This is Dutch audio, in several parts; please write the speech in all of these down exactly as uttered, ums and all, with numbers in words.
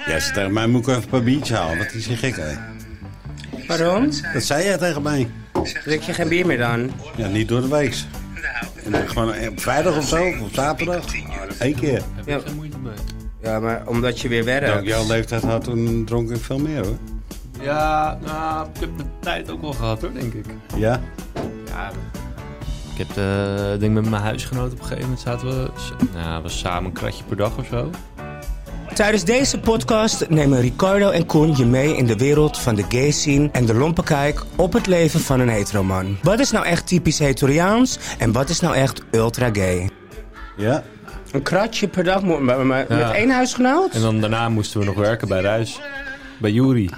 Ja, ze tegen mij moet ik even een paar biertjes halen. Wat is je gek, hè? Waarom? Dat zei jij tegen mij. Drink je geen bier meer dan? Ja, niet door de week. En dan gewoon op vrijdag of zo, of op zaterdag. Eén keer. Ja. Heb ik geen moeite mee. Ja, maar omdat je weer Toen ik werkt. jouw leeftijd had, toen dronk ik veel meer, hoor. Ja, nou, ik heb de tijd ook wel gehad hoor, denk ik. Ja? Ja, ik heb de, denk met mijn huisgenoot op een gegeven moment zaten we, nou, we samen een kratje per dag of zo. Tijdens deze podcast nemen Ricardo en Koen je mee in de wereld van de gay scene en de lompe kijk op het leven van een heteroman. Wat is nou echt typisch hetoriaans en wat is nou echt ultra gay? Ja? Een kratje per dag met, met, met Ja. één huisgenoot? En dan daarna moesten we nog werken bij Ruis, bij Juri.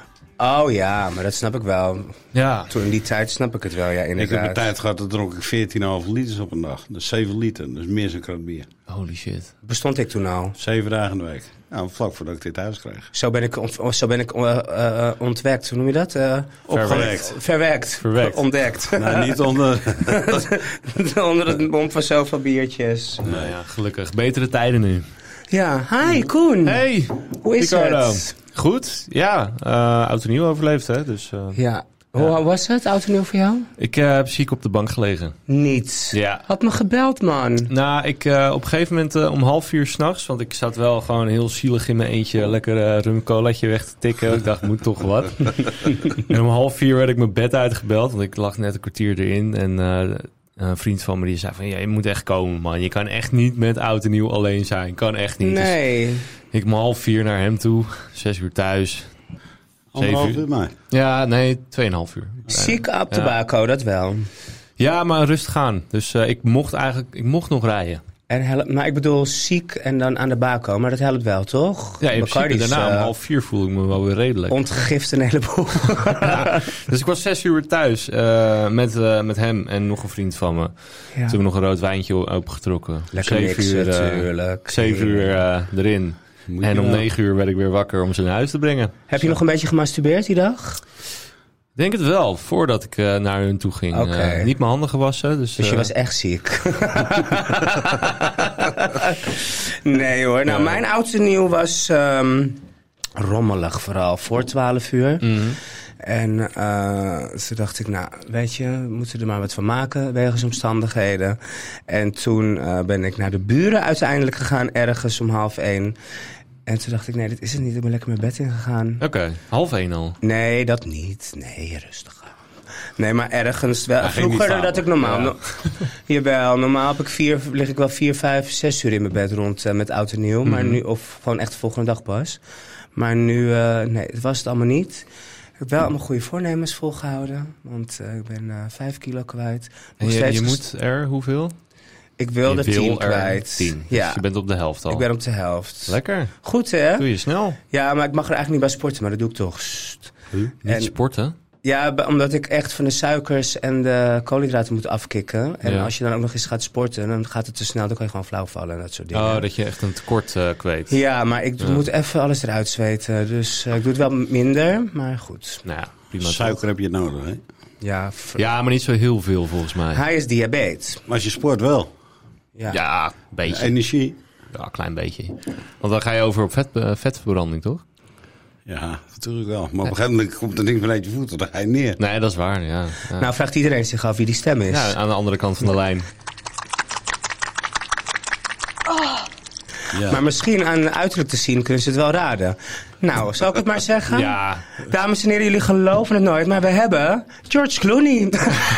Oh ja, maar dat snap ik wel. Ja. Toen in die tijd snap ik het wel, ja, Ik heb inderdaad. een tijd gehad, dat dronk ik veertien komma vijf liters op een dag. Dus zeven liter, dus meer dan een krat bier. Holy shit. Bestond ik toen al. Zeven dagen in de week. Nou, vlak voordat ik dit huis kreeg. Zo ben ik, ont- zo ben ik uh, uh, ontwekt, hoe noem je dat? Uh, Verwerkt. Verwerkt. Verwerkt. Ontdekt. Nou, niet onder... Onder het mom van zoveel biertjes. Nou ja, gelukkig. Betere tijden nu. Ja, hi Koen. Hey, Hoe is Ricardo. het? Goed, ja. Uh, oud en nieuw overleefd, hè. Dus, uh, Ja. Hoe was het, oud en nieuw voor jou? ik uh, heb ziek op de bank gelegen. Niet. Ja. Had me gebeld, man. Nou, ik uh, op een gegeven moment uh, om half vier s'nachts, want ik zat wel gewoon heel zielig in mijn eentje lekker uh, rum colaatje weg te tikken. Ik dacht, moet toch wat. En om half vier werd ik mijn bed uitgebeld, want ik lag net een kwartier erin. En uh, een vriend van me die zei van, ja, je moet echt komen, man. Je kan echt niet met oud en nieuw alleen zijn. Kan echt niet. Nee. Dus ik om half vier naar hem toe, zes uur thuis. Anderhalf uur. uur maar. Ja, nee, tweeënhalf uur. Ziek op de Ja. bako, dat wel. Ja, maar rustig aan. Dus uh, ik mocht eigenlijk, ik mocht nog rijden. En help, maar ik bedoel ziek en dan aan de bako, maar dat helpt wel, toch? Ja, in Bacardi principe is, daarna om uh, half vier voel ik me wel weer redelijk. ontgift een heleboel. Ja, dus ik was zes uur thuis uh, met, uh, met hem en nog een vriend van me. Ja. Toen hebben we nog een rood wijntje opengetrokken. Lekker Zeven mixen, uur, uh, natuurlijk. Zeven uur uh, erin. Moet En je om wel. negen uur werd ik weer wakker om ze naar huis te brengen. Heb je nog een beetje gemasturbeerd die dag? Ik denk het wel, voordat ik uh, naar hun toe ging. Oké. Uh, niet mijn handen gewassen. Dus, Dus je uh, was echt ziek. Nee hoor. Nou, Ja. mijn oud en nieuw was um, rommelig vooral. Voor twaalf uur. mhm. En uh, toen dacht ik, nou, weet je, we moeten er maar wat van maken wegens omstandigheden. En toen uh, ben ik naar de buren uiteindelijk gegaan, ergens om half één. En toen dacht ik, nee, dit is het niet. Ik ben lekker mijn bed ingegaan. Oké, okay. half één al. Nee, dat niet. Nee, rustig aan. Nee, maar ergens wel. Hij ging niet Vroeger slapen. dat ik normaal... Ja. No, jawel, normaal heb ik vier, lig ik wel vier, vijf, zes uur in mijn bed rond uh, met oud en nieuw. Maar Mhm. nu, of gewoon echt de volgende dag pas. Maar nu, uh, nee, het was het allemaal niet. Ik heb wel allemaal goede voornemens volgehouden. Want uh, ik ben uh, vijf kilo kwijt. En Nog je, steeds je ges- moet er hoeveel? Ik wil je de wil tien er kwijt. tien. Ja, Dus je bent op de helft al. ik ben op de helft. Lekker. Goed, hè? Doe je snel. Ja, maar ik mag er eigenlijk niet bij sporten, maar dat doe ik toch. Sst. Niet En- sporten. Ja, b- omdat ik echt van de suikers en de koolhydraten moet afkicken. En Ja. als je dan ook nog eens gaat sporten, dan gaat het te snel. Dan kan je gewoon flauw vallen en dat soort dingen. Oh, dat je echt een tekort uh, kweet. Ja, maar ik Ja. moet even alles eruit zweten. Dus uh, ik doe het wel minder, maar goed. Nou ja, prima. Suiker heb je nodig, hè? Ja, f- Ja, maar niet zo heel veel volgens mij. hij is diabetes. Maar als je sport wel. Ja. Ja, een beetje. Energie. Ja, een klein beetje. Want dan ga je over op vet, uh, vetverbranding, toch? Ja, natuurlijk wel. Maar op een gegeven moment komt er ding vanuit je voeten, dan ga je neer. Nee, dat is waar, ja. Ja, Nou, vraagt iedereen zich af wie die stem is. ja aan de andere kant van de lijn. Ja. Maar misschien aan uiterlijk te zien kunnen ze het wel raden. Nou, zal ik het maar zeggen? Ja, Dames en heren, jullie geloven het nooit, maar we hebben George Clooney.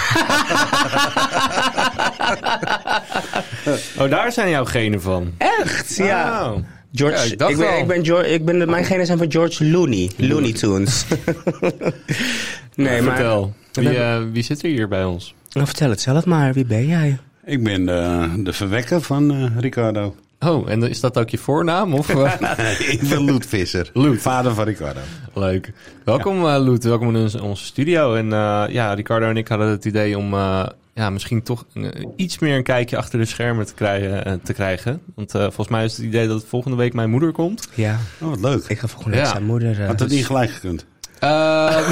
oh, daar zijn jouw genen van. Echt? Ja. Oh. George, Ja, ik dacht ik ben, wel. ik ben George, ik ben de, mijn genen zijn van George Looney. Looney Tunes. Nee, maar... Vertel, wie, we uh, wie zit er hier bij ons? Nou, vertel het zelf maar. Wie ben jij? Ik ben de, de verwekker van uh, Ricardo. Oh, en is dat ook je voornaam? Of, uh? Ik ben Loet Visser. Loet. Vader van Ricardo. Leuk. Welkom, uh, Loet. Welkom in onze, onze studio. En uh, ja, Ricardo en ik hadden het idee om uh, ja, misschien toch uh, iets meer een kijkje achter de schermen te krijgen. Uh, te krijgen. Want uh, volgens mij is het idee dat volgende week mijn moeder komt. Ja, Oh, wat leuk. ik ga volgende week Ja. zijn moeder... Uh, Had dat niet gelijk gekund? Uh,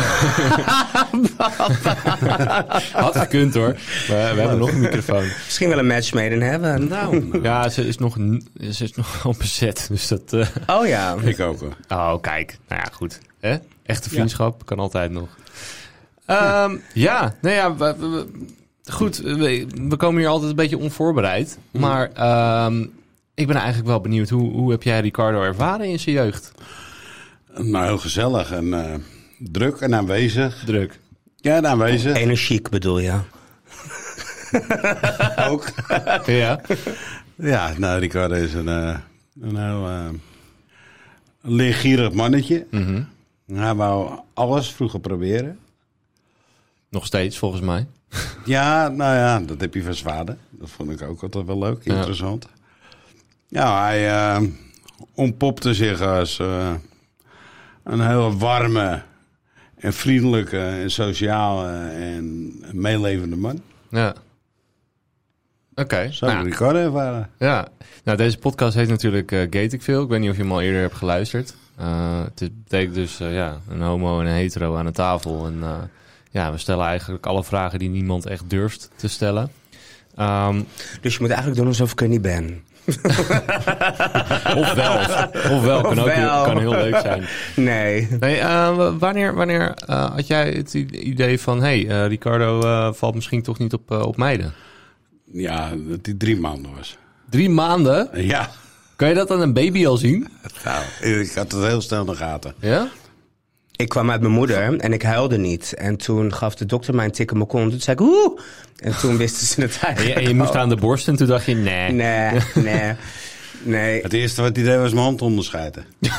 had gekund hoor. We, we hebben nog een microfoon. Misschien wel een match made in heaven. Nou, ja, ze is nog, ze is nog al bezet. Dus dat, uh... Oh ja. Ik ook hoor. Oh, kijk. Nou ja, goed. Hè? Echte vriendschap ja. kan altijd nog. Um, ja, nou ja, we, we, goed. We, we komen hier altijd een beetje onvoorbereid. Mm. Maar um, ik ben eigenlijk wel benieuwd. Hoe, hoe heb jij Ricardo ervaren in zijn jeugd? Nou, heel gezellig en uh, druk en aanwezig. Druk. Ja, en aanwezig. Energiek bedoel je? Ook. Ja. Ja, nou, Ricardo is een, uh, een heel uh, leergierig mannetje. Mm-hmm. Hij wou alles vroeger proberen. Nog steeds, volgens mij. Ja, nou ja, dat heb je van zijn vader. Dat vond ik ook altijd wel leuk, interessant. Ja, ja hij uh, ontpopte zich als uh, een heel warme en vriendelijke en sociale en meelevende man. Ja. Oké. Okay. Zo heb ik Ricardo ervaren. Ja. Nou, deze podcast heet natuurlijk uh, Gate ik Veel. Ik weet niet of je hem al eerder hebt geluisterd. Uh, het betekent dus uh, ja, een homo en een hetero aan de tafel. En uh, ja, we stellen eigenlijk alle vragen die niemand echt durft te stellen. Um, dus je moet eigenlijk doen alsof ik er niet ben. of wel. Of wel. Kan, of ook wel. Heel, kan heel leuk zijn. Nee. nee uh, wanneer wanneer uh, had jij het idee van... hé, hey, uh, Ricardo uh, valt misschien toch niet op, uh, op meiden? Ja, dat hij drie maanden was. Drie maanden? Ja. Kan je dat aan een baby al zien? Nou, ik had het heel snel in de gaten. Ja? Ik kwam uit mijn moeder en ik huilde niet. En toen gaf de dokter mij een tik in mijn kont. Toen zei ik, oeh! En toen wisten ze het eigenlijk. En je, en je moest aan de borst en toen dacht je, nee. Nee, nee, nee. Het eerste wat hij deed was mijn hand onderscheiden. Ja,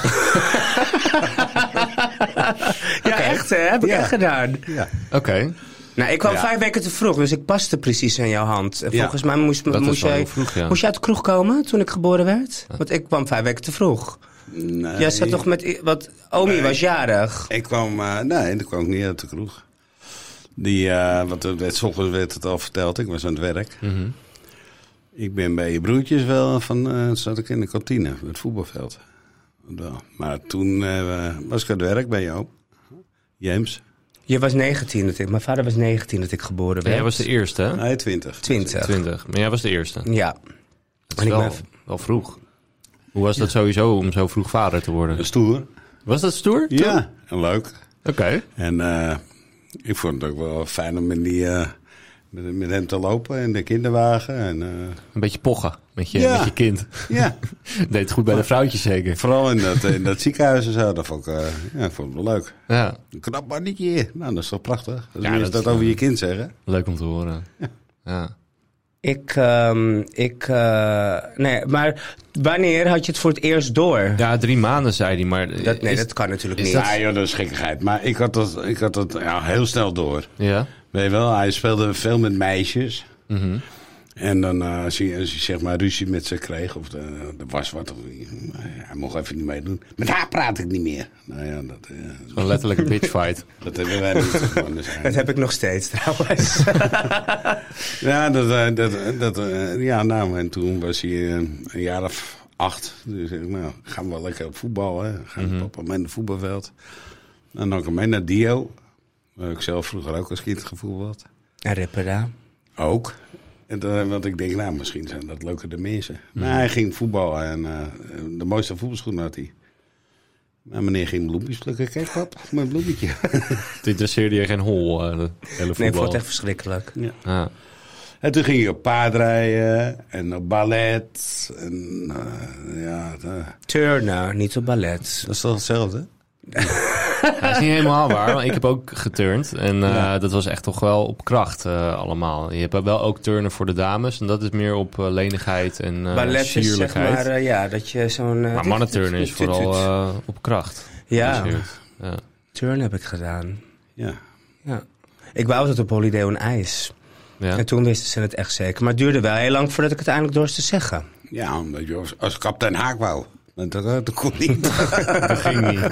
okay. Echt hè? Heb ik ja. echt gedaan. Ja. Oké. Okay. Nou, ik kwam ja. vijf weken te vroeg, dus ik paste precies aan jouw hand. En volgens ja. mij moest, moest, jij, vroeg, ja. moest jij uit de kroeg komen toen ik geboren werd? Ja. Want ik kwam vijf weken te vroeg. Nee. Jij zat toch met... Wat, Omi nee. was jarig. Ik kwam... Uh, nee, dat kwam ik niet uit de kroeg. Die, uh, want het werd, 's ochtends werd het al verteld. Ik was aan het werk. Mm-hmm. Ik ben bij je broertjes wel van... Uh, zat ik in de kantine, het voetbalveld. Wel. Maar toen uh, was ik aan het werk bij jou. James. Je was negentien. Dat ik, mijn vader was negentien dat ik geboren werd. Ja, jij was de eerste, hè? Nee, twintig. twintig. twintig. Maar jij was de eerste. Ja. Dat is wel, ben... wel vroeg. Hoe was dat ja. sowieso om zo vroeg vader te worden? Stoer. Was dat stoer? Ja, en leuk. Oké. Okay. En uh, ik vond het ook wel fijn om in die, uh, met, met hem te lopen in de kinderwagen. En, uh... een beetje pochen met je, ja. met je kind. Ja. Deed het goed bij de vrouwtjes zeker. Vooral in dat, in dat ziekenhuis en zo. Dat vond ik, uh, ja, ik vond het wel leuk. Ja. Een knap mannetje. Nou, dat is toch prachtig. Dat ja, is dat, dat over je kind zeggen. Leuk om te horen. Ja. ja. Ik, um, ik, uh, nee, maar wanneer had je het voor het eerst door? Ja, drie maanden zei hij, maar... Dat, nee, is, dat kan natuurlijk niet. Ja, joh, dat is gekkigheid. Maar ik had dat, ik had dat ja, heel snel door. Ja? Weet je wel, hij speelde veel met meisjes. Mm-hmm. En dan uh, als, hij, als hij zeg maar ruzie met ze kreeg, of er was wat, of, hij mocht even niet meedoen. Met haar praat ik niet meer. Nou ja, dat... Uh, Zo'n letterlijke bitchfight. Dat hebben wij niet gewoon. Dus dat heb ik nog steeds trouwens. ja, dat, uh, dat, dat, uh, ja, nou, en toen was hij uh, een jaar of acht. Dus ik, nou, gaan we wel lekker op voetbal, hè. Gaan we mm-hmm. papa mee naar het voetbalveld. En dan kwam ik mee naar Dio. Waar ik zelf vroeger ook als kind gevoetbald. En Ripperda. Ook. En dan, want ik denk, nou, misschien zijn dat leuke de mensen. Mm. Maar hij ging voetballen en uh, de mooiste voetbalschoenen had hij. Maar meneer ging bloempjes plukken. Kijk, pap, mijn bloemetje. Het interesseerde je geen hol, uh, de hele voetbal. Nee, ik vond het echt verschrikkelijk. Ja. Ah. En toen ging hij op paardrijden en op ballet. En, uh, ja, uh. Turnen, niet op ballet. Dat is toch hetzelfde? Dat is niet helemaal waar, want ik heb ook geturnd. En uh, ja. dat was echt toch wel op kracht uh, allemaal. Je hebt wel ook turnen voor de dames. En dat is meer op uh, lenigheid en uh, ballet sierlijkheid. Is zeg maar, uh, ja, dat je zo'n... Uh, maar mannenturnen is vooral uh, op kracht. Ja. ja. Turn heb ik gedaan. Ja. ja. Ik wou altijd op Holiday on Ice. Ja. En toen wisten ze het echt zeker. Maar het duurde wel heel lang voordat ik het eindelijk dorst te zeggen. Ja, omdat je als, als kapitein Haak wou. Dat, dat, dat kon niet. Dat ging niet.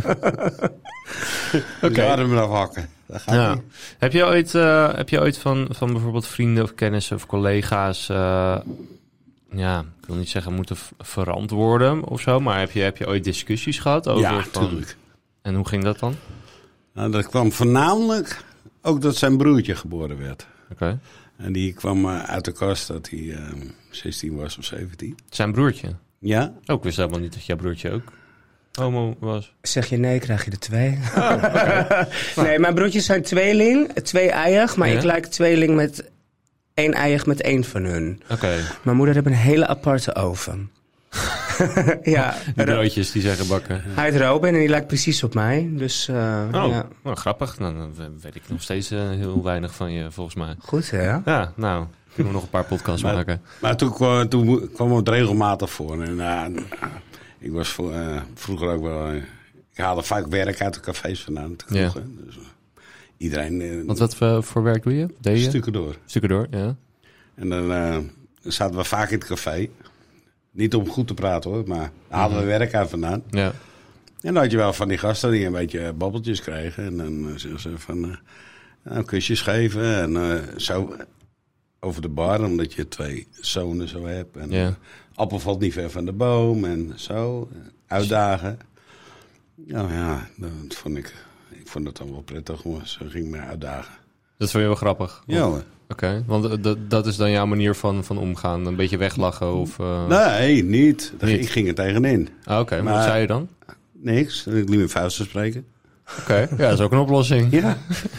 Oké. Okay. Hadden we afhakken. Dat gaat ja. niet. Heb je ooit, uh, heb je ooit van, van bijvoorbeeld vrienden of kennissen of collega's... Uh, ja, ik wil niet zeggen moeten verantwoorden of zo... maar heb je, heb je ooit discussies gehad over... Ja, van, tuurlijk. En hoe ging dat dan? Nou, dat kwam voornamelijk ook dat zijn broertje geboren werd. Oké. Okay. En die kwam uh, uit de kast dat hij uh, zestien was of zeventien. Zijn broertje? Ja. Oh, ik wist helemaal niet dat jouw broertje ook homo was. Zeg je nee, krijg je er twee. Oh, okay. Nee, mijn broertjes zijn tweeling, twee-eiig. Maar ja? ik lijk tweeling met één-eiig met één van hun. Oké. Okay. Mijn moeder heeft een hele aparte oven. Ja, die broodjes die zijn gebakken. Hij heet Robin en die lijkt precies op mij. Dus, uh, oh, ja. nou, grappig. Nou, dan weet ik nog steeds uh, heel weinig van je, volgens mij. Goed, hè? Ja, nou, kunnen we nog een paar podcasts maar, maken. Maar toen kwam, toen kwam het regelmatig voor. En, uh, ik was voor, uh, vroeger ook wel... Uh, ik haalde vaak werk uit de cafés vandaan. Te ja. Dus, uh, iedereen... Uh, Want wat voor, voor werk doe je? Deed je? Stukken door. Stukken door, ja. En dan uh, zaten we vaak in het café... Niet om goed te praten hoor, maar haalden we werk uit vandaan. Ja. En dan had je wel van die gasten die een beetje babbeltjes kregen. En dan uh, zeggen ze van uh, nou, kusjes geven. En uh, zo over de bar, omdat je twee zonen zo hebt. En ja. uh, appel valt niet ver van de boom en zo. Uh, uitdagen. Nou ja, dat vond ik, ik vond het dan wel prettig. Maar ze ging me uitdagen. Dat vond je wel grappig? Ja hoor. Oké, okay, want dat, dat is dan jouw manier van, van omgaan? Een beetje weglachen of... Uh... Nee, niet. niet. Ik ging er tegenin. Ah, Oké, okay. maar wat zei je dan? Niks. Ik liet mijn vuist te spreken. Oké, okay. Ja, dat is ook een oplossing. Ja.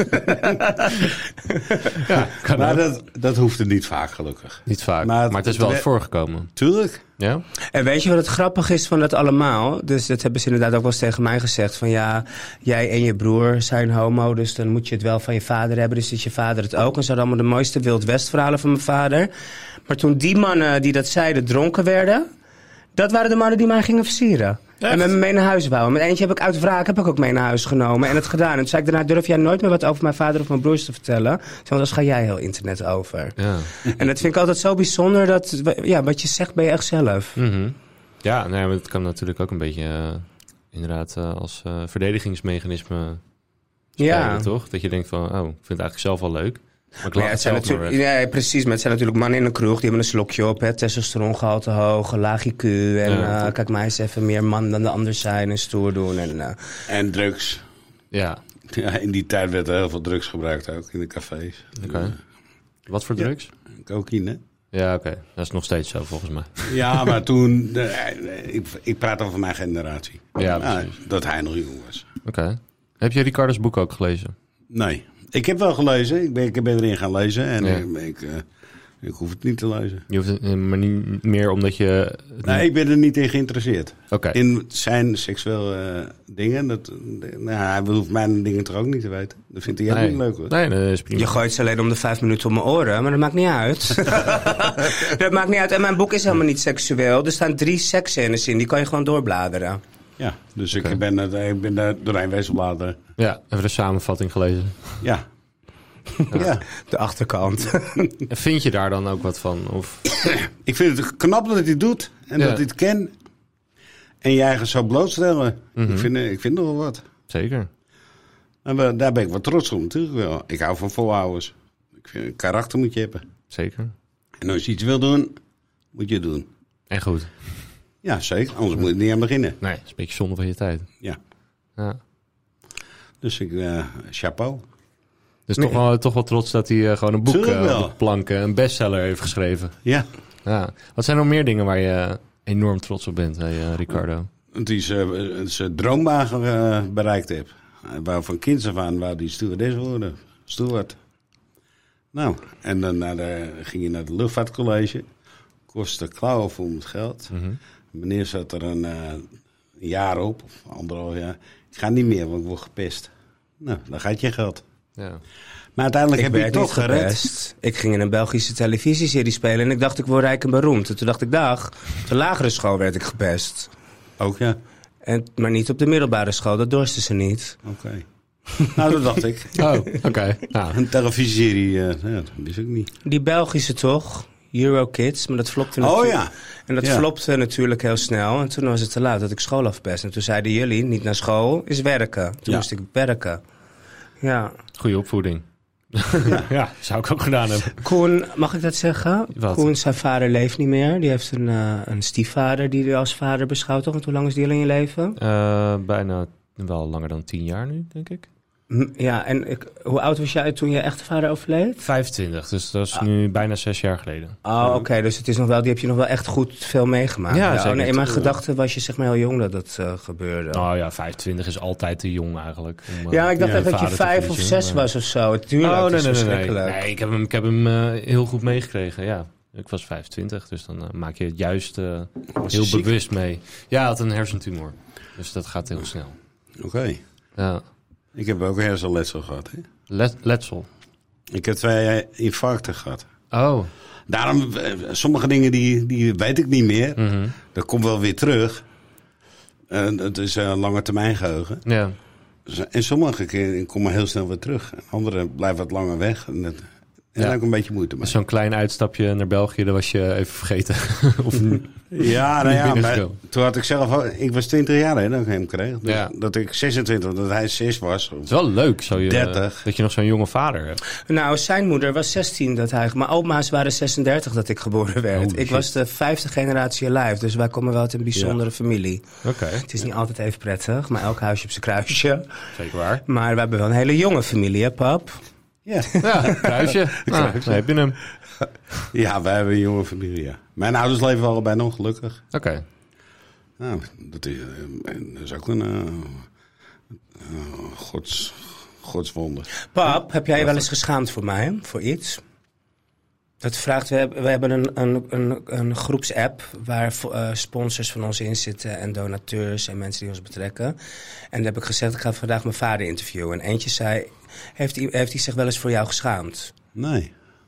Ja, kan maar dat, dat hoefde niet vaak, gelukkig. Niet vaak, maar het, maar het is wel het voorgekomen. Tuurlijk. Ja? En weet je wat het grappig is van dat allemaal? Dus dat hebben ze inderdaad ook wel eens tegen mij gezegd. Van ja, jij en je broer zijn homo, dus dan moet je het wel van je vader hebben. Dus is je vader het ook. En ze hadden allemaal de mooiste Wild West verhalen van mijn vader. Maar toen die mannen die dat zeiden dronken werden... dat waren de mannen die mij gingen versieren. Echt? En met me mee naar huis wou. Met eentje heb ik uit wraak heb ik ook mee naar huis genomen. En het gedaan. En toen zei ik daarna, durf jij nooit meer wat over mijn vader of mijn broers te vertellen? Want anders ga jij heel internet over. Ja. En dat vind ik altijd zo bijzonder. Dat, ja, wat je zegt ben je echt zelf. Mm-hmm. Ja, nou ja, maar het kan natuurlijk ook een beetje uh, inderdaad uh, als uh, verdedigingsmechanisme spelen, ja. Toch? Dat je denkt van, oh, ik vind het eigenlijk zelf wel leuk. Maar ik ja, het zijn natuurlijk, ja, precies. Maar het zijn natuurlijk mannen in een kroeg. Die hebben een slokje op. Hè, testosterongehalte hoog, laag I Q. En ja, uh, kijk maar eens even meer man dan de ander zijn en stoer doen. En, uh, en drugs. Ja. Ja. In die tijd werd er heel veel drugs gebruikt ook in de cafés. Oké. Okay. Wat voor drugs? Ja, cocaïne. Ja, oké. Okay. Dat is nog steeds zo volgens mij. Ja, maar toen... De, ik, ik praat over mijn generatie. Ja, nou, dat hij nog jong was. Oké. Okay. Heb je Ricardo's boek ook gelezen? Nee. Ik heb wel gelezen. Ik ben, ik ben erin gaan lezen. En ja. ik, ik, uh, ik hoef het niet te lezen. Je hoeft het maar niet meer omdat je... Nee, ik ben er niet in geïnteresseerd. Okay. In zijn seksuele uh, dingen. Dat, nou, hij hoeft mijn dingen toch ook niet te weten. Dat vindt hij helemaal nee. niet leuk hoor. Nee, dat is prima. Je gooit ze alleen om de vijf minuten om mijn oren. Maar dat maakt niet uit. Dat maakt niet uit. En mijn boek is helemaal niet seksueel. Er staan drie seksscènes in. Die kan je gewoon doorbladeren. Ja, dus okay. ik ben, ik ben daar doorheen wezen bladeren. Ja, even de samenvatting gelezen. Ja. Ja. De achterkant. Vind je daar dan ook wat van? Of? Ik vind het knap dat hij het doet. En ja. dat hij het kent. En je eigen zo blootstellen. Mm-hmm. Ik vind, ik vind nog wel wat. Zeker. En we, daar ben ik wel trots op natuurlijk wel. Ik hou van volhouders. Ik vind, een karakter moet je hebben. Zeker. En als je iets wil doen, moet je het doen. En goed. Ja, zeker. Anders moet je er niet aan beginnen. Nee, dat is een beetje zonde van je tijd. Ja. Ja. Dus ik, uh, chapeau. Dus nee. toch, wel, toch wel trots dat hij uh, gewoon een boek uh, op de plank, een bestseller heeft geschreven. Ja. Ja. Wat zijn nog meer dingen waar je enorm trots op bent, hè, uh, Ricardo? Dat hij zijn droombaan uh, bereikt heeft. Hij wou van kinds af aan wou die stewardess worden. Steward. Nou, en dan naar de, ging hij naar het luchtvaartcollege. Kostte klauwen voor het geld. Mm-hmm. Meneer zat er een, uh, een jaar op, of anderhalf jaar. Ik ga niet meer, want ik word gepest. Nou, dan gaat je geld. Ja. Maar uiteindelijk ik heb je het toch gered. Gepest. Ik ging in een Belgische televisieserie spelen en ik dacht ik word rijk en beroemd. En toen dacht ik, dag, op de lagere school werd ik gepest. Ook ja. En, maar niet op de middelbare school, dat dorsten ze niet. Oké. Okay. Nou, dat dacht ik. Oh, oké. Okay. Nou. Een televisieserie, uh, ja, dat wist ik niet. Die Belgische toch? Eurokids, maar dat flopte natuurlijk. Oh ja. En dat ja. flopte natuurlijk heel snel. En toen was het te laat dat ik school afpest. En toen zeiden jullie, niet naar school, is werken. Toen ja. moest ik werken. Ja. Goeie opvoeding. Ja. Ja, zou ik ook gedaan hebben. Koen, mag ik dat zeggen? Wat? Koen, zijn vader leeft niet meer. Die heeft een, uh, een stiefvader die hij als vader beschouwt. Toch? Want hoe lang is die al in je leven? Uh, bijna wel langer dan tien jaar nu, denk ik. Ja, en ik, hoe oud was jij toen je echte vader overleed? vijfentwintig, dus dat is nu bijna zes jaar geleden. Oh, oké, okay, dus het is nog wel, die heb je nog wel echt goed veel meegemaakt. Ja, ja zeker. Oh, nee, in mijn gedachten was je zeg maar heel jong dat het uh, gebeurde. Nou ja, vijfentwintig is altijd te jong eigenlijk. Om, uh, ja, ik dacht ja, echt dat je vijf of zes maar... was of zo. Het duurde oh, het nee, is nee, verschrikkelijk. Nee, nee, ik heb hem, ik heb hem uh, heel goed meegekregen, ja. Ik was vijfentwintig, dus dan uh, maak je het juist uh, heel ziek? bewust mee. Ja, hij had een hersentumor, dus dat gaat heel snel. Oké. Okay. Ja. Ik heb ook hersenletsel gehad, hè? Let, letsel? Ik heb twee infarcten gehad. Oh. Daarom, sommige dingen die, die weet ik niet meer. Mm-hmm. Dat komt wel weer terug. Uh, het is een lange termijn geheugen. Ja. En sommige keren komen heel snel weer terug. En andere blijven wat langer weg. En dat, en ja. daar ook een beetje moeite mee. Zo'n klein uitstapje naar België, dat was je even vergeten. of ja, nou ja, maar toen had ik zelf... Ik was twintig jaar hè, dat ik hem kreeg. Dus ja. Dat ik zesentwintig, dat hij zes was. Het is wel leuk zo je, dertig. Dat je nog zo'n jonge vader hebt. Nou, zijn moeder was zestien. Dat hij, mijn oma's waren zesendertig dat ik geboren werd. Oh, ik was de vijfde generatie alive. Dus wij komen wel uit een bijzondere ja. familie. Okay. Het is niet altijd even prettig, maar elk huisje op zijn kruisje. Zeker waar. Maar we hebben wel een hele jonge familie, hè, pap? Ja, ja kruisje. Nou, dan heb je hem. Ja, wij hebben een jonge familie, ja. Mijn ouders leven allebei nog gelukkig. Oké. Okay. Nou, dat is, dat is ook een uh, uh, gods, godswonder. Pap, heb jij je wel eens geschaamd voor mij, voor iets? Dat vraagt, we hebben, we hebben een, een, een, een groepsapp waar uh, sponsors van ons in zitten en donateurs en mensen die ons betrekken. En daar heb ik gezegd, ik ga vandaag mijn vader interviewen. En eentje zei, heeft hij, heeft hij zich wel eens voor jou geschaamd? Nee.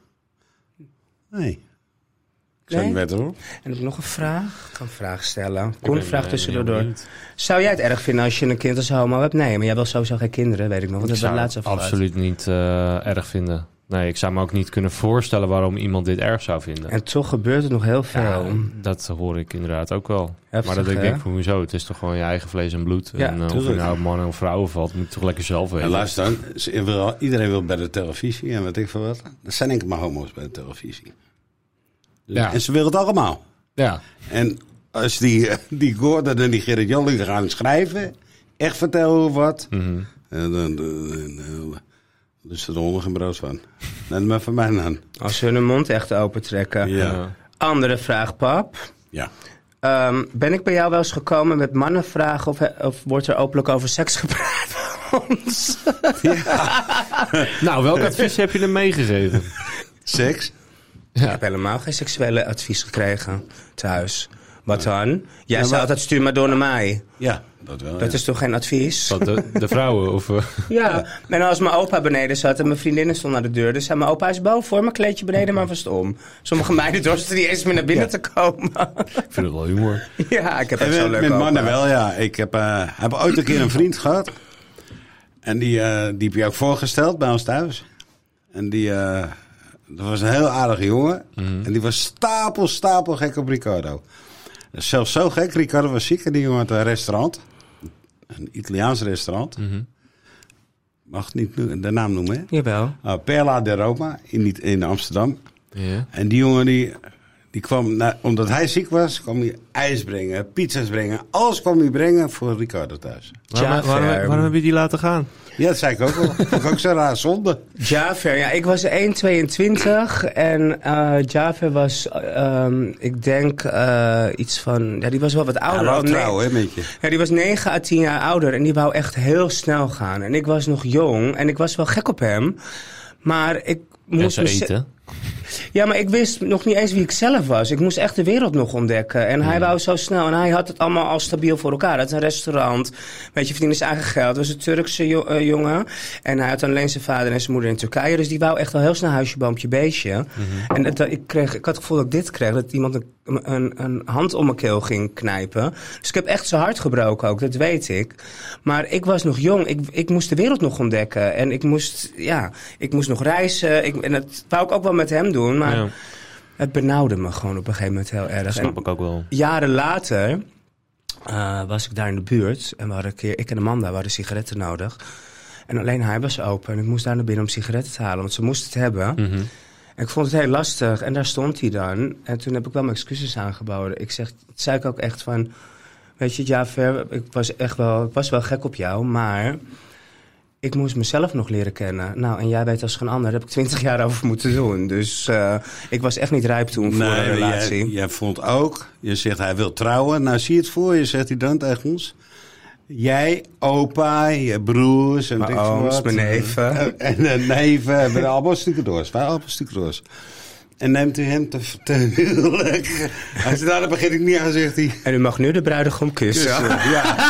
Nee. Ik zou nee? niet weten hoor. En heb ik nog een vraag? Ik kan een vraag stellen. Koen, vraag tussendoor door. Zou jij het erg vinden als je een kind als homo hebt? Nee, maar jij wil sowieso geen kinderen, weet ik nog. Want ik dat zou laatst het absoluut niet uh, erg vinden. Nee, ik zou me ook niet kunnen voorstellen waarom iemand dit erg zou vinden. En toch gebeurt er nog heel veel. Ja, dat hoor ik inderdaad ook wel. Heftig, maar dat denk hè? ik, hoezo? Het is toch gewoon je eigen vlees en bloed. Ja, en uh, of je nou mannen of vrouwen valt, moet je toch lekker zelf weten. En luister dan, iedereen wil bij de televisie en weet ik veel wat. Er zijn enkel maar homo's bij de televisie. Dus, ja. En ze willen het allemaal. Ja. En als die, die Gordon en die Gerrit Joling gaan schrijven, echt vertellen hoe wat, mm-hmm. dan, dan, dan, dan dus er de honden geen brood van. Neem maar van mij aan. Als ze hun mond echt open trekken. Ja. Andere vraag, pap. Ja. Um, ben ik bij jou wel eens gekomen met mannen vragen of, of wordt er openlijk over seks gepraat bij ons? Ja. Nou, welk advies heb je er meegegeven? Seks? Ja. Ik heb helemaal geen seksuele advies gekregen thuis. Wat dan? Jij ja, zei maar... altijd, stuur maar door naar mij. Ja, dat wel. Dat ja. is toch geen advies? Wat, de, de vrouwen? Of, uh... Ja, en als mijn opa beneden zat en mijn vriendinnen stonden aan de deur, dus zei mijn opa is boven voor mijn kleedje beneden, maar was het om. Sommige meiden dorsten niet eens meer naar binnen ja. te komen. Ik vind het wel humor. Ja, ik heb het zo leuk met opa. mannen wel, ja. Ik heb, uh, heb ooit een keer een vriend gehad. En die, uh, die heb je ook voorgesteld bij ons thuis. En die... Uh, Dat was een heel aardige jongen. Mm-hmm. En die was stapel, stapel gek op Ricardo. Zelfs zo gek. Ricardo was ziek en die jongen had een restaurant. Een Italiaans restaurant. Mm-hmm. Mag niet de naam noemen, hè? Jawel. Uh, Perla de Roma in, in Amsterdam. Yeah. En die jongen die, die kwam, nou, omdat hij ziek was, kwam hij ijs brengen, pizza's brengen. Alles kwam hij brengen voor Ricardo thuis. Waarom, waarom, waarom heb je die laten gaan? Ja, dat zei ik ook wel. Vond ik ook zo raar zonde. Javer, ja, ik was één komma tweeëntwintig en uh, Javer was, um, ik denk, uh, iets van, ja, die was wel wat ouder. Ja, wel nee, trouw, hè, met je. Ja, die was negen à tien jaar ouder en die wou echt heel snel gaan. En ik was nog jong en ik was wel gek op hem, maar ik moest... En ze eten? Ja, maar ik wist nog niet eens wie ik zelf was. Ik moest echt de wereld nog ontdekken. En mm. hij wou zo snel. En hij had het allemaal al stabiel voor elkaar. Dat is een restaurant. Weet je, verdiende zijn eigen geld. Het was een Turkse jo- uh, jongen. En hij had alleen zijn vader en zijn moeder in Turkije. Dus die wou echt wel heel snel huisje, boompje, beestje. Mm-hmm. En dat, dat, ik, kreeg, ik had het gevoel dat ik dit kreeg. Dat iemand een, een, een hand om mijn keel ging knijpen. Dus ik heb echt zijn hart gebroken ook. Dat weet ik. Maar ik was nog jong. Ik, ik moest de wereld nog ontdekken. En ik moest, ja, ik moest nog reizen. Ik, en dat wou ik ook wel met hem doen. Maar ja. Het benauwde me gewoon op een gegeven moment heel erg. Dat snap en ik ook wel. Jaren later uh, was ik daar in de buurt. En we hadden een keer, ik en Amanda, we hadden sigaretten nodig. En alleen hij was open. En ik moest daar naar binnen om sigaretten te halen. Want ze moesten het hebben. Mm-hmm. En ik vond het heel lastig. En daar stond hij dan. En toen heb ik wel mijn excuses aangeboden. Ik zeg, het zei ik ook echt van... Weet je, Javer, ik was echt wel, ik was wel gek op jou. Maar ik moest mezelf nog leren kennen. Nou, en jij weet als geen ander, daar heb ik twintig jaar over moeten doen. Dus uh, ik was echt niet rijp toen voor nee, een relatie. Jij, jij vond ook, je zegt hij wil trouwen. Nou, zie je het voor je, zegt hij dan tegen ons. Jij, opa, je broers en mijn ooms, mijn neven. En de neven hebben allemaal stucadoors. Wij allemaal stucadoors. En neemt u hem te, te huwelijk. Hij zei, nou, daar begin ik niet aan, zegt hij. En u mag nu de bruidegom kussen. kussen. Ja.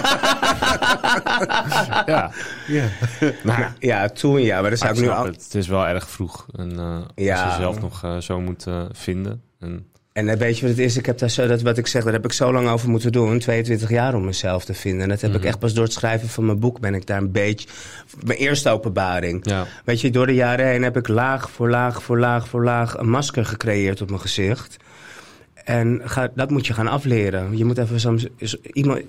ja. Ja. Nou, ja, toen ja, maar dat zou ik, ik nu al... Het. het is wel erg vroeg. En uh, ja. als je zelf nog uh, zo moet uh, vinden. En... En uh, weet je wat het is? Ik heb daar zo, dat, wat ik zeg, daar heb ik zo lang over moeten doen. tweeëntwintig jaar om mezelf te vinden. En dat heb mm-hmm. ik echt pas door het schrijven van mijn boek ben ik daar een beetje... Mijn eerste openbaring. Ja. Weet je, door de jaren heen heb ik laag voor laag voor laag voor laag een masker gecreëerd op mijn gezicht. En ga, dat moet je gaan afleren. Je moet even soms... Iemand,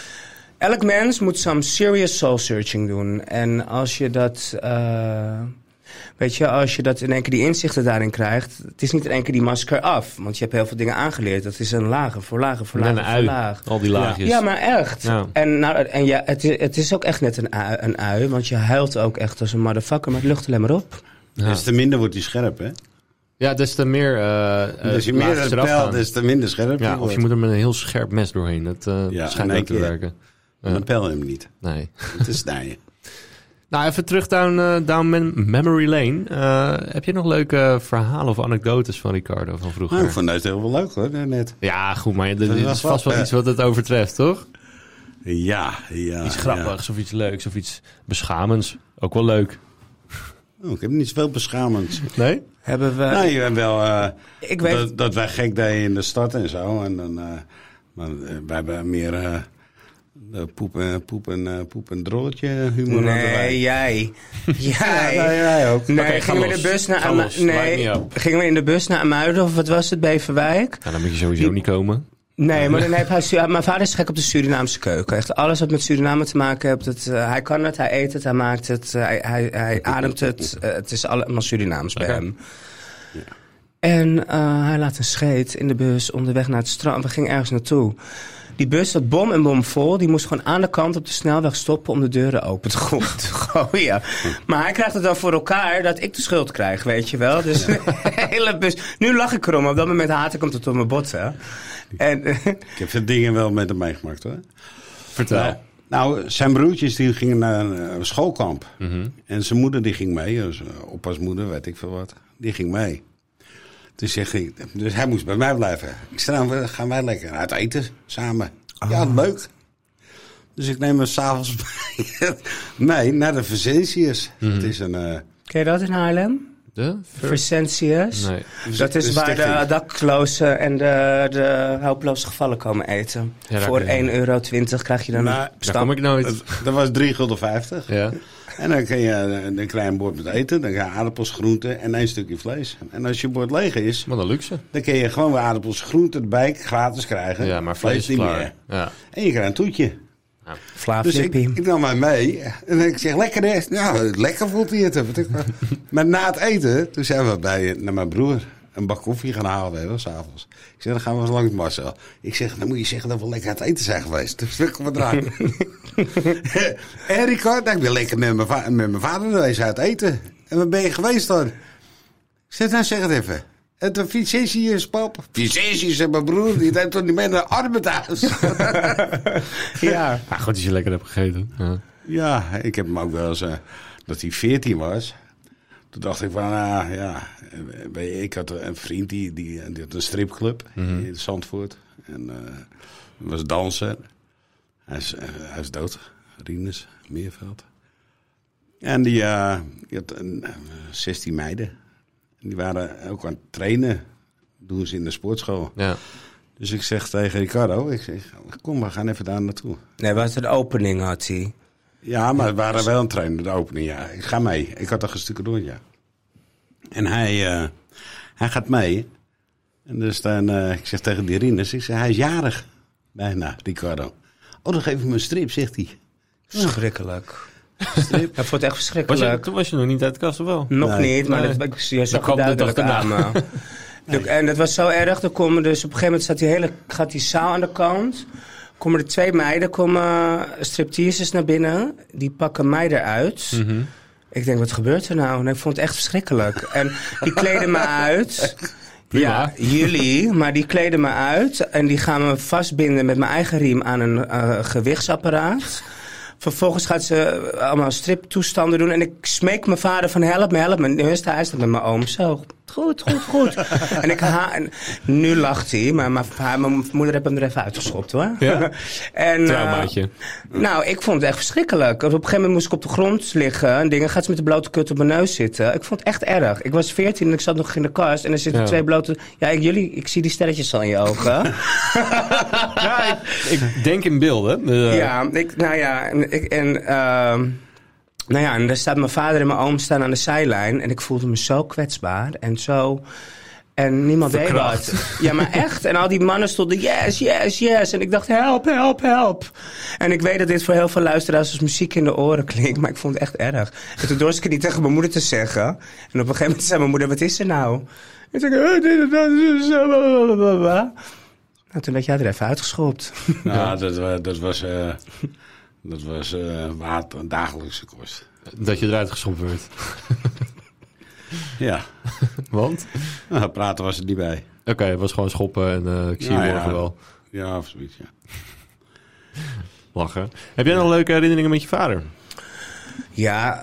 elk mens moet some serious soul searching doen. En als je dat... Uh, Weet je, als je dat in één keer die inzichten daarin krijgt... Het is niet in één keer die masker af. Want je hebt heel veel dingen aangeleerd. Dat is een lager voor lager voor lager voor laag. Al die laagjes. Ja, maar echt. Ja. En, nou, en ja, het, is, het is ook echt net een ui, een ui. Want je huilt ook echt als een motherfucker. Maar het lucht alleen maar op. Ja. Dus te minder wordt die scherp, hè? Ja, des te meer... Uh, dus je meer het pijl, des te minder scherp. Ja, of je moet er met een heel scherp mes doorheen. Dat uh, ja, schijnt ook te werken. Dan uh, pijl je hem niet. Nee. Het is snijden. Nou, even terug down, uh, down mem- memory lane. Uh, heb je nog leuke verhalen of anekdotes van Ricardo van vroeger? Nou, ik vond het heel wel leuk hoor, net. Ja, goed, maar dit is vast wel uh, iets wat het overtreft, toch? Ja, ja. Iets grappigs ja. of iets leuks of iets beschamends. Ook wel leuk. Oh, ik heb niet zoveel beschamends. Nee? Hebben we... Nee, nou, wel uh, ik weet... dat, dat wij gek deden in de stad en zo. En dan, uh, maar uh, wij hebben meer... Uh, Uh, poep, en, poep, en, uh, poep en drolletje humor. Nee, jij. Jij. Ja, nee, jij ook. Nee, okay, gingen we in de bus naar Ama- Nee, gingen we in de bus naar Amuiden of wat was het, Beverwijk? Ja, dan moet je sowieso Die... niet komen. Nee, maar dan heeft hij... Ja, mijn vader is gek op de Surinaamse keuken. Echt alles wat met Suriname te maken heeft. Het, uh, hij kan het, hij eet het, hij maakt het, uh, hij, hij, hij ademt het. Uh, het is allemaal Surinaams bij okay. hem. Ja. En uh, hij laat een scheet in de bus onderweg naar het strand. We gingen ergens naartoe. Die bus zat bom en bom vol. Die moest gewoon aan de kant op de snelweg stoppen om de deuren open te gooien. Maar hij krijgt het dan voor elkaar dat ik de schuld krijg, weet je wel. Dus de hele bus. Nu lach ik erom. Op dat moment haat ik hem tot op mijn botten. En, ik heb veel dingen wel met hem meegemaakt hoor. Vertel. Nou, nou zijn broertjes die gingen naar een schoolkamp. Mm-hmm. En zijn moeder die ging mee. Dus oppasmoeder, weet ik veel wat. Die ging mee. Dus, zeg ik, dus hij moest bij mij blijven. Ik zei, nou, gaan wij lekker uit eten samen. Oh. Ja, leuk. Dus ik neem hem s'avonds mee naar de Vincentius. Mm-hmm. Het is een... Uh... Ken je dat in Haarlem? De? Vincentius? Nee. Dat is waar de daklozen en de, de hopeloze gevallen komen eten. Ja, voor één euro twintig krijg je dan nou, een stap. Daar kom ik nooit. Dat, dat was drie gulden vijftig. Ja. En dan kun je een klein bord met eten, dan ga je aardappels, groenten en één stukje vlees. En als je bord leeg is, wat een luxe. Dan kun je gewoon weer aardappels, groenten erbij gratis krijgen. Ja, maar vlees, vlees niet klaar. Meer. Ja. En je krijgt een toetje. Ja. Dus ik, ik nam mij mee en ik zeg, lekker hè? Ja, lekker voelt hij het. Maar na het eten, toen zijn we bij naar mijn broer een bak koffie gaan halen, hè, s'avonds. Ik zeg, dan gaan we langs Marcel. Ik zeg, dan moet je zeggen dat we lekker aan het eten zijn geweest. Dus ik kom eraan. En Ricardo, ik ben lekker met mijn, va- met mijn vader geweest uit eten. En waar ben je geweest dan? Ik zeg, nou zeg het even. En toen Vincentius, pap. Vincentius en mijn broer, die deed toch niet mee naar Arbeidhuis. Ja. Ah, goed dat je lekker hebt gegeten. Ja, ja ik heb hem ook wel eens, uh, dat hij veertien was. Toen dacht ik van, uh, ja, ik had een vriend die, die, die had een stripclub mm-hmm. in Zandvoort. En uh, was danser. Hij is, uh, hij is dood, Rinus Meerveld. En die, uh, die had een, uh, zestien meiden. En die waren ook aan het trainen. Doen ze in de sportschool. Ja. Dus ik zeg tegen Ricardo, ik zeg, kom, we gaan even daar naartoe. Nee, was een opening had hij. Ja, maar we waren wel aan het trainen, de opening, ja. Ik ga mee. Ik had al gestucadoord, ja. En hij, uh, hij gaat mee. En dus dan, uh, ik zeg tegen die Rinus, ik zeg, hij is jarig. Bijna, Ricardo. Oh, dan geef ik hem een strip, zegt hij. Verschrikkelijk. Strip. Dat vond echt verschrikkelijk. Was je, toen was je nog niet uit de kast, of wel? Nog nee. niet, maar nee. dat, je zag het duidelijk aan me. Nee. En dat was zo erg. Dan komen dus op een gegeven moment staat die hele, gaat die zaal aan de kant. komen er twee meiden, komen stripteasers naar binnen. Die pakken mij eruit. Mm-hmm. Ik denk, wat gebeurt er nou? En ik vond het echt verschrikkelijk. En die kleden me uit. Prima. Ja, jullie. Maar die kleden me uit. En die gaan me vastbinden met mijn eigen riem aan een uh, gewichtsapparaat. Vervolgens gaat ze allemaal striptoestanden doen. En ik smeek mijn vader van help me, help me. Nu is hij staat met mijn oom. Zo, goed, goed, goed. en ik ha- en nu lacht hij. Maar mijn, mijn moeder heeft hem er even uitgeschopt hoor. Ja? en, Traumaatje. Uh, nou, ik vond het echt verschrikkelijk. Op een gegeven moment moest ik op de grond liggen. En dingen gaat ze met de blote kut op mijn neus zitten. Ik vond het echt erg. Ik was veertien en ik zat nog in de kast. En er zitten Ja. twee blote... Ja, ik, jullie, ik zie die sterretjes al in je ogen. Ja, ik, ik denk in beelden. Uh, Ja, ik, nou ja, en, ik, en, uh, nou ja, en daar staat mijn vader en mijn oom staan aan de zijlijn. En ik voelde me zo kwetsbaar en zo... En niemand deed wat. Ja, maar echt. En al die mannen stonden yes, yes, yes. En ik dacht help, help, help. En ik weet dat dit voor heel veel luisteraars als muziek in de oren klinkt. Maar ik vond het echt erg. En toen dorst ik het niet tegen mijn moeder te zeggen. En op een gegeven moment zei mijn moeder, wat is er nou? En toen zei ik, dit en dat is zo, blablabla. Nou, toen werd jij er even uitgeschopt. Nou, dat, wa- dat was, uh, dat was uh, water, dagelijkse kost. Dat je eruit geschopt werd. Ja, Want? nou, praten was er niet bij. Oké, okay, het was gewoon schoppen en uh, ik zie Nou je ja. morgen wel. Ja, of zoiets, ja. Lachen. Heb jij nog leuke herinneringen met je vader? Ja,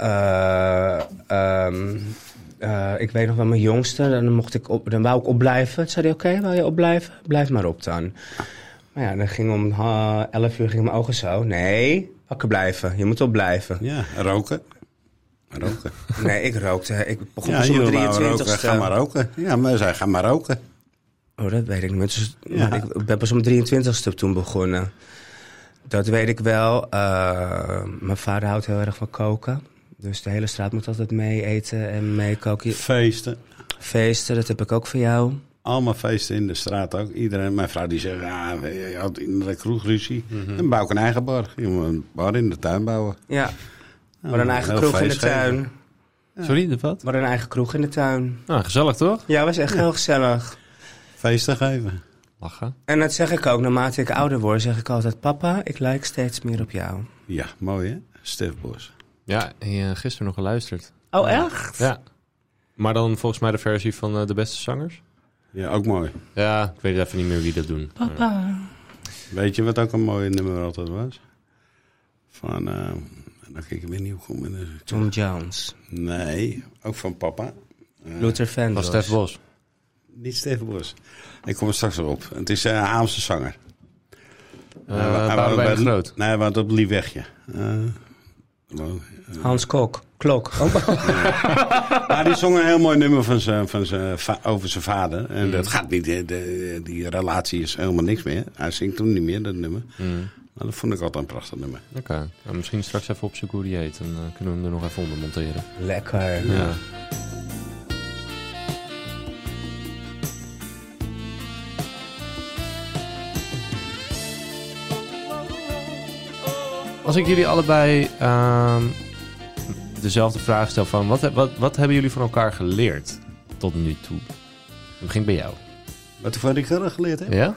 uh, um, uh, ik weet nog wel mijn jongste. Dan, mocht ik op, dan wou ik opblijven. Toen zei hij, oké, okay, wil je opblijven? Blijf maar op dan. Maar ja, dan ging om uh, elf uur ging mijn ogen zo. Nee, wakker blijven. Je moet opblijven. Ja, roken. Roken. Nee, ik rookte. Ik begon Ja, pas op mijn jullie wouden drieëntwintigste. roken, ga maar roken. Ja, maar zij gaan maar roken. Oh, dat weet ik niet. Dus, Ja. maar ik ben pas op mijn drieëntwintigste toen begonnen. Dat weet ik wel. Uh, mijn vader houdt heel erg van koken. Dus de hele straat moet altijd mee eten en mee koken. Feesten. Feesten, dat heb ik ook voor jou. Allemaal feesten in de straat ook. Iedereen, mijn vrouw die zegt, ja, je had in de kroeg ruzie. Mhm. Dan bouw ik een eigen bar. Je moet een bar in de tuin bouwen. Ja, Nou, maar een eigen heel kroeg in de feest geven. tuin. Sorry, de wat? Maar een eigen kroeg in de tuin. Nou, gezellig toch? Ja, was echt heel gezellig. Feesten geven. Lachen. En dat zeg ik ook, naarmate ik ouder word, zeg ik altijd... Papa, ik lijk steeds meer op jou. Ja, mooi hè? Stef Bos. Ja, en je gisteren nog geluisterd. Oh, echt? Ja. Maar dan volgens mij de versie van uh, De Beste Zangers. Ja, ook mooi. Ja, ik weet even niet meer wie dat doen. Papa. Weet je wat ook een mooi nummer altijd was? Van, uh, dan kijk ik weer niet hoe met een... Tom Jones. Nee, ook van papa. Uh, Luther Van Vandross. Stef Bos. Niet Stef Bos. Ik kom er straks wel op. Het is een uh, Haamse zanger. Uh, Hij wa- hij Boudewijn woont de bij- Groot. Nee, hij woont op Liewegje. Uh, uh, Hans Kok. Klok. Oh, Maar die zong een heel mooi nummer van zijn, van zijn, va- over zijn vader. En dat gaat niet, de, de, die relatie is helemaal niks meer. Hij zingt toen niet meer, dat nummer. Mm. Maar dat vond ik altijd een prachtig nummer. Oké. Okay. Nou, misschien straks even opzoeken hoe die heet. Dan uh, kunnen we hem er nog even onder monteren. lekker. Ja. Als ik jullie allebei uh, dezelfde vraag stel van... Wat, wat, wat hebben jullie van elkaar geleerd tot nu toe? Dan begin ik bij jou. Wat van ik geleerd heb? Ja?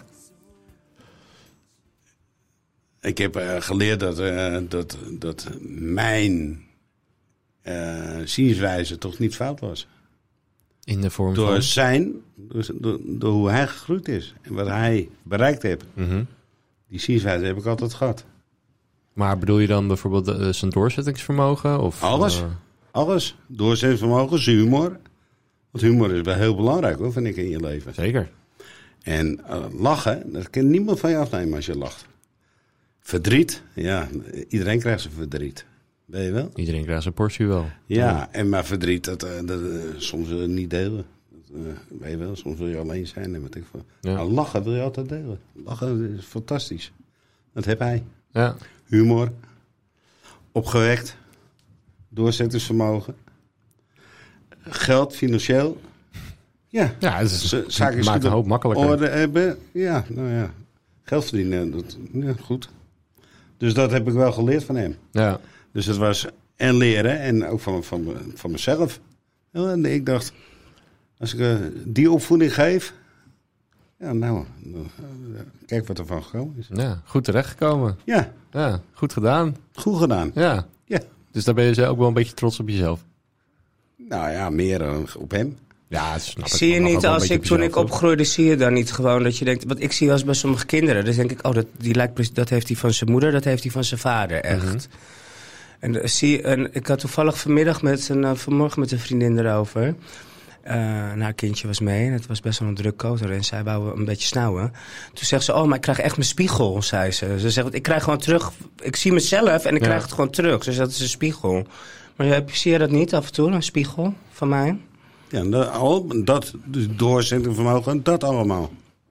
Ik heb uh, geleerd dat, uh, dat, dat mijn uh, zienswijze toch niet fout was. In de vorm Door van... zijn, door, door, door hoe hij gegroeid is. En wat hij bereikt heeft. Mm-hmm. Die zienswijze heb ik altijd gehad. Maar bedoel je dan bijvoorbeeld uh, zijn doorzettingsvermogen? Of, Alles. Uh... Alles. Doorzettingsvermogen, zijn humor. Want humor is wel heel belangrijk hoor, vind ik, in je leven. Zeker. En uh, lachen, dat kan niemand van je afnemen als je lacht. Verdriet, ja, iedereen krijgt zijn verdriet. Weet je wel? Iedereen krijgt zijn portie wel. Ja, Ja. en maar verdriet, dat, uh, dat uh, soms wil je niet delen. Dat, uh, weet je wel, soms wil je alleen zijn. En wat ik van. Ja. Maar lachen wil je altijd delen. Lachen is fantastisch. Dat heb hij. Ja. Humor, opgewekt, doorzettingsvermogen, geld, financieel. Ja, Ja, het is, Z- het zaken maakt een hoop makkelijker. orde hebben. Ja, nou ja, geld verdienen, dat, ja, goed. Dus dat heb ik wel geleerd van hem. Ja. Dus het was en leren en ook van, van, van mezelf. Ja, en ik dacht, als ik uh, die opvoeding geef, Ja, nou, uh, kijk wat er van gekomen is. Ja, goed terechtgekomen. Ja. Ja, goed gedaan. Goed gedaan. Ja. Ja. Dus daar ben je ook wel een beetje trots op jezelf. Nou ja, meer dan op hem. Ja, snap ik. Zie je Mag ook niet, wel een als beetje ik, toen op ik jezelf, opgroeide, zie je dan niet gewoon dat je denkt... Want ik zie wel eens bij sommige kinderen, dus denk ik... Oh, dat, die lijkt, precies- dat heeft hij van zijn moeder, dat heeft hij van zijn vader, echt. Mhm. En, uh, zie, en ik had toevallig vanmiddag met een, uh, vanmorgen met een vriendin erover... Uh, en haar kindje was mee en het was best wel een druk koter en zij wou een beetje snauwen. Toen zegt ze, oh, maar ik krijg echt mijn spiegel, zei ze. Ze zegt, ik krijg gewoon terug, ik zie mezelf en ik Ja. krijg het gewoon terug. Ze zegt, dat is een spiegel. Maar heb, zie je dat niet af en toe, een spiegel van mij? Ja, dat, al, dat dus doorzettingsvermogen, dat allemaal.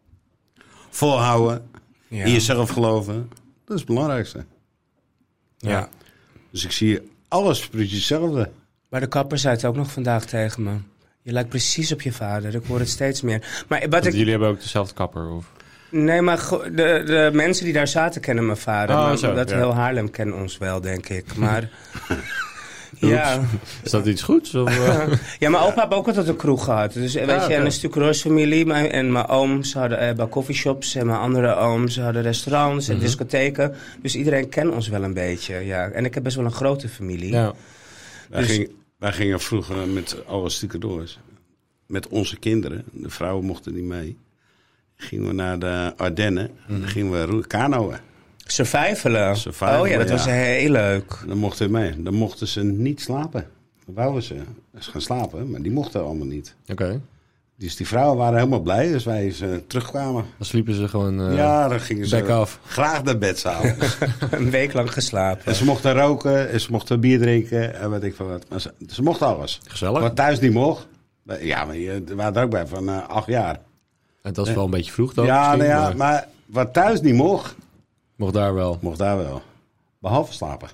Volhouden, Ja. in jezelf geloven, dat is het belangrijkste. Ja. Dus ik zie alles precies hetzelfde. Maar de kapper zei het ook nog vandaag tegen me. Je lijkt precies op je vader, ik hoor het steeds meer. Maar wat ik... Jullie hebben ook dezelfde kapper, of? Nee, maar go- de, de mensen die daar zaten kennen mijn vader. Oh, maar zo, dat ja. heel Haarlem kent ons wel, denk ik. Maar... ja. Is dat iets goeds? Of, uh? Ja, mijn opa heeft ook altijd een kroeg gehad. Dus weet Ah, je, oké. en een stuk Roos-familie. Mijn, en mijn ooms hadden eh, bij coffeeshops. En mijn andere ooms hadden restaurants en Mhm. discotheken. Dus iedereen kent ons wel een beetje, ja. En ik heb best wel een grote familie. Ja. Wij, Dus- gingen, wij gingen vroeger met alle stucadoors, met onze kinderen, de vrouwen mochten niet mee, gingen we naar de Ardennen en dan gingen we roe- kanoën. Survivalen. Survivalen, Oh ja, dat ja. was heel leuk. Dan mochten we mee. Dan mochten ze niet slapen. Dan wouden ze eens gaan slapen, maar die mochten allemaal niet. Oké. Dus die vrouwen waren helemaal blij als wij ze terugkwamen. Dan sliepen ze gewoon uh, ja, dan gingen ze bek af. graag naar bed s'avonds. Een week lang geslapen. En ze mochten roken, en ze mochten bier drinken en weet ik veel wat. Maar ze, ze mochten alles. Gezellig. Wat thuis niet mocht. Ja, maar je we waren er ook bij van uh, acht jaar. En dat is wel een beetje vroeg dan. ja, misschien, nou ja, maar maar wat thuis niet mocht, mocht daar wel. mocht daar wel. Behalve slapen.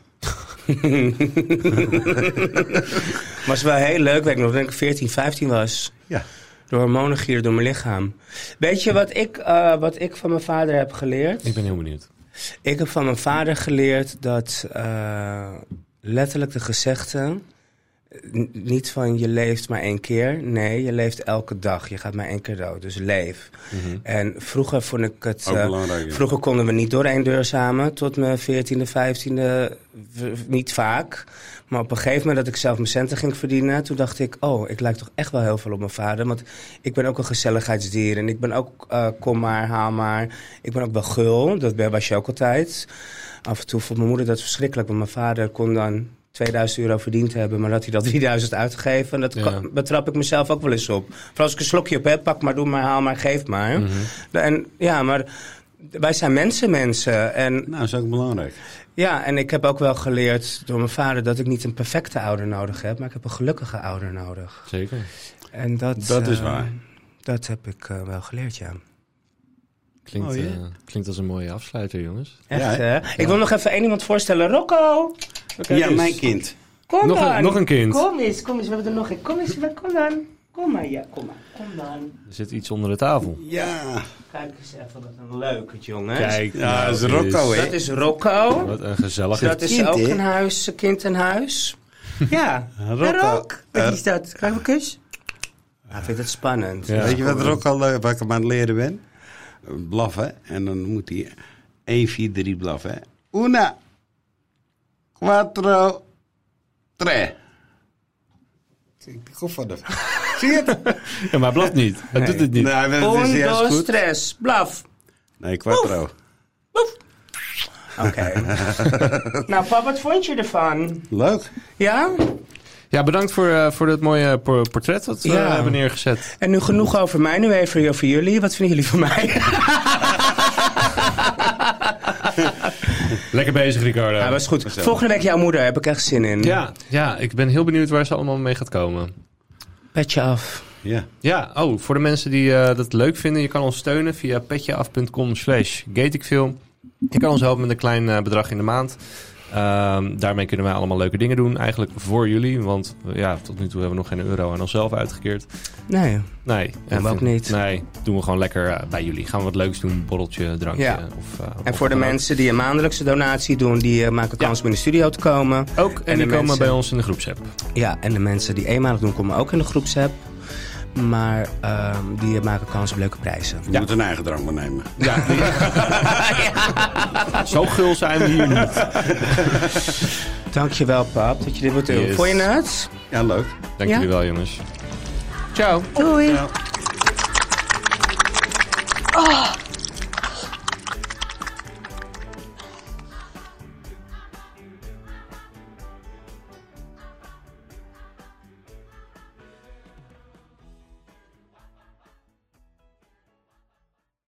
Was wel heel leuk, weet ik nog, toen ik veertien, vijftien was. Ja. De hormonen gieren door mijn lichaam. Weet je wat ik, uh, wat ik van mijn vader heb geleerd? Ik ben heel benieuwd. Ik heb van mijn vader geleerd dat uh, letterlijk de gezegde... n- niet van je leeft maar één keer. Nee, je leeft elke dag. Je gaat maar één keer dood. Dus leef. Mm-hmm. En vroeger vond ik het... Ook Uh, belangrijk. Ja. vroeger konden we niet door één deur samen. Tot mijn veertiende, vijftiende. v- Niet vaak. Maar op een gegeven moment dat ik zelf mijn centen ging verdienen... toen dacht ik, oh, ik lijk toch echt wel heel veel op mijn vader. Want ik ben ook een gezelligheidsdier. En ik ben ook uh, kom maar, haal maar. Ik ben ook wel gul. Dat was je ook altijd. Af en toe vond mijn moeder dat verschrikkelijk. Want mijn vader kon dan tweeduizend euro verdiend hebben... maar dat hij dat drieduizend uitgegeven. En dat Ja. kan- betrap ik mezelf ook wel eens op. Vooral als ik een slokje op heb, pak maar, doe maar, haal maar, geef maar. Mm-hmm. En ja, maar wij zijn mensen, mensen. En Nou, dat is ook belangrijk. ja, en ik heb ook wel geleerd door mijn vader... dat ik niet een perfecte ouder nodig heb... maar ik heb een gelukkige ouder nodig. Zeker. En dat, Dat is uh, waar. Dat heb ik uh, wel geleerd, ja. Klinkt, Oh, ja. uh, klinkt als een mooie afsluiter, jongens. Echt, Ja, hè? Ik wil nog even één iemand voorstellen. Rocco! Ja, dus. mijn kind. Kom Nog dan! een- nog een kind. Kom eens, kom eens. We hebben er nog een. Kom eens, kom dan. Kom maar, ja, kom maar. Kom dan. Er zit iets onder de tafel. Ja. Kijk eens even, wat een leuk, jongens. Kijk, Ja, nou, dat is Rocco, hè? Dat is Rocco. Wat een gezellig. Dat is kind, ook hè? een huis, een kind in huis. Ja. Rocco. Rock. Wat is dat? Krijg ik een kus? Hij vindt het spannend. Ja. Weet je wat er ook al leuk, waar ik hem aan het leren ben? Blaffen. En dan moet hij één, vier, drie blaffen. Hè? Una. Quattro. Tre. Ik kom van hem. Zie je het? Ja, maar hij blaft niet. Hij doet het niet. Nee, dat is Un, juist dos, goed. tres. Blaf. Nee, quattro. Oké. Nou, pap, wat vond je ervan? Leuk. Ja? Ja, bedankt voor, uh, voor dit mooie por- portret dat we Ja. uh, hebben neergezet. En nu genoeg over mij, nu even over jullie. Wat vinden jullie van mij? Lekker bezig, Ricardo. Ja, was goed. Volgende week jouw moeder, heb ik echt zin in. Ja, ja, ik ben heel benieuwd waar ze allemaal mee gaat komen. Petje af. Ja. Ja, oh, voor de mensen die uh, dat leuk vinden, je kan ons steunen via petjeaf.com slash gateikfilm. Je kan ons helpen met een klein uh, bedrag in de maand. Um, daarmee kunnen wij allemaal leuke dingen doen, eigenlijk voor jullie. Want uh, ja, tot nu toe hebben we nog geen euro aan onszelf uitgekeerd. Nee. Nee. Doen we ook niet. Nee, doen we gewoon lekker uh, bij jullie. Gaan we wat leuks doen, borreltje, drankje. Ja. Of, uh, En of voor de wat dan mensen die een maandelijkse donatie doen, die uh, maken kans Ja. om in de studio te komen. ook. Ook, en, En die de komen mensen- bij ons in de groepsapp. Ja, en de mensen die eenmalig doen, komen ook in de groepsapp. Maar uh, die maken kans op leuke prijzen. Je ja. moet een eigen drank maar nemen. Ja. ja. Zo gul zijn we hier niet. Dankjewel, pap, dat je dit wilt doen. Yes. Vond je het? Ja, leuk. Dank ja? jullie wel, jongens. Ciao. Doei. Ciao. Oh.